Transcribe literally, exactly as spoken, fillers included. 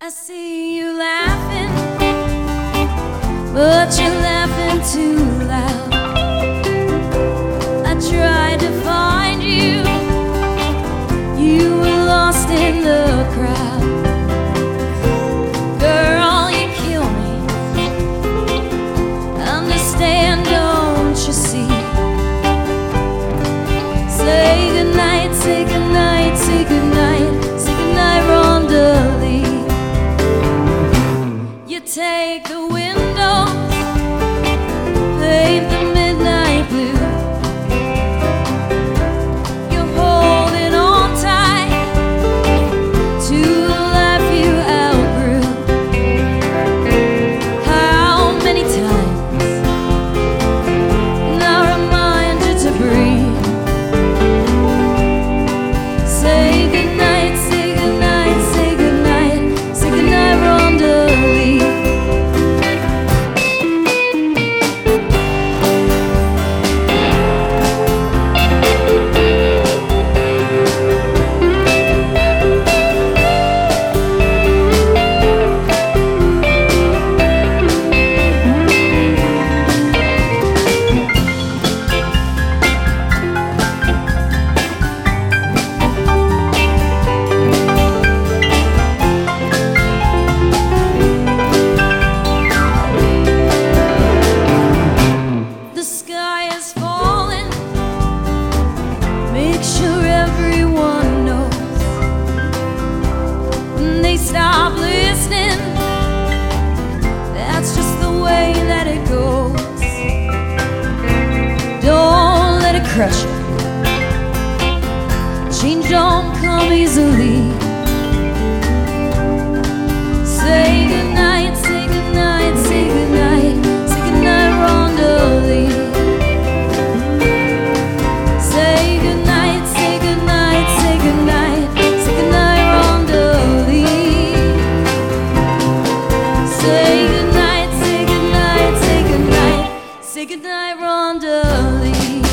I see you laughing, but you're laughing too loud. I tried to find you, you were lost in the crowd. Girl, you kill me, understand, don't you see? Say goodnight, say goodnight, say goodnight, say goodnight, Rhonda Lee. You take the windows, paint the midnight blue. You're holding on tight to the life you outgrew. How many times can I remind you to breathe? Say goodnight, say goodnight, say goodnight, say goodnight, Rhonda Lee. The sky is falling, make sure everyone knows. When they stop listening, that's just the way that it goes. Don't let it crush you, change don't come easily. Say goodnight, say goodnight, say goodnight, say goodnight, Rhonda Lee. Say goodnight, say goodnight, say goodnight, say goodnight, Rhonda Lee. Say goodnight, say goodnight, say goodnight, say goodnight, Rhonda Lee.